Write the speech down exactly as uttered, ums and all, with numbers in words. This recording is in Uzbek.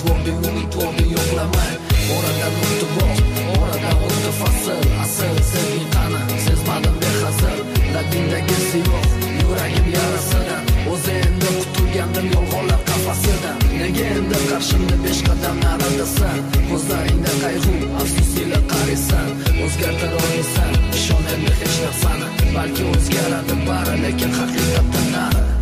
umidvording umidvording yo'qlamay oradan o'tdi boq oradan o'tdi fasl asl sevging qani sezmadim behasl labingdagi siyoh yuragim yarasidan o'zi endi qutulgandim yolg'onlar qafasidan nega endi qarshimda besh qadam naridasan ko'zlaringda qayg'u afsus ila qarisan o'zgartira olmaysan ishon endi hech narsani balki o'zgaradi bari lekin haqiqatdan nari